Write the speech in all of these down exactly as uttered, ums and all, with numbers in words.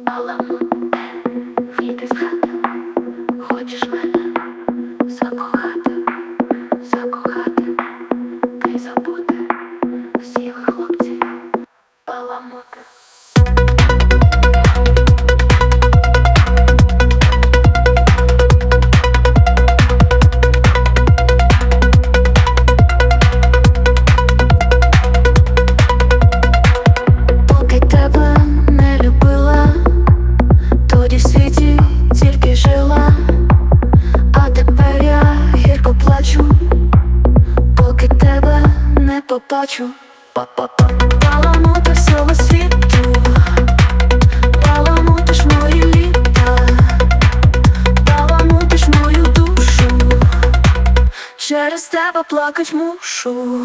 Баламут, вийди з хати. Хочеш мене закохати, закохати, та й забути всі ви, хлопці, баламути. Поки тебе не любила, тоді в світі тільки жила. А тепер я гірко плачу, поки тебе не побачу. Па-па-па. Баламути всього світу, баламутиш мої літа, баламутиш мою душу, через тебе плакать мушу.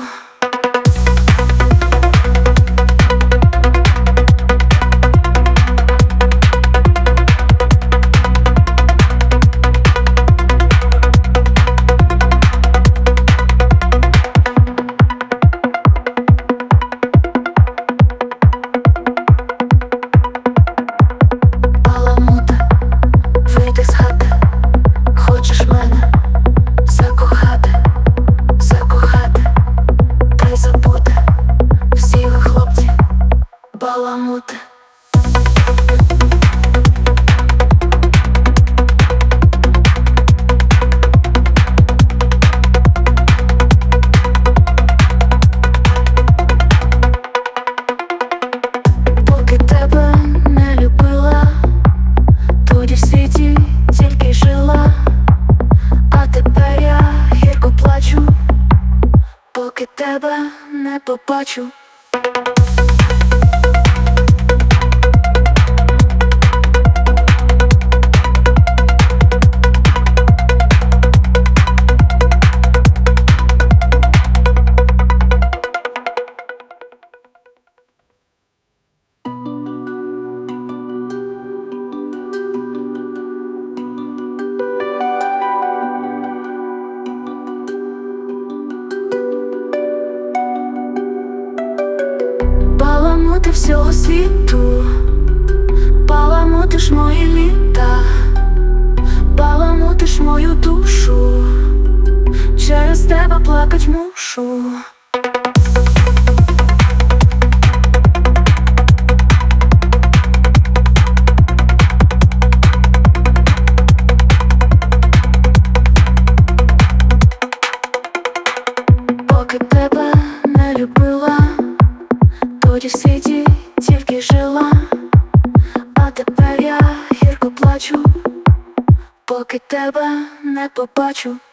Баламути. Поки тебе не любила, тоді в світі тільки жила. А тепер я гірко плачу, поки тебе не побачу. Баламути всього світу, баламутиш мої літа, баламутиш мою душу, через тебе плакать мушу. Поки тебе не любила, тоді в світі тільки жила. А тепер я гірко плачу, поки тебе не побачу.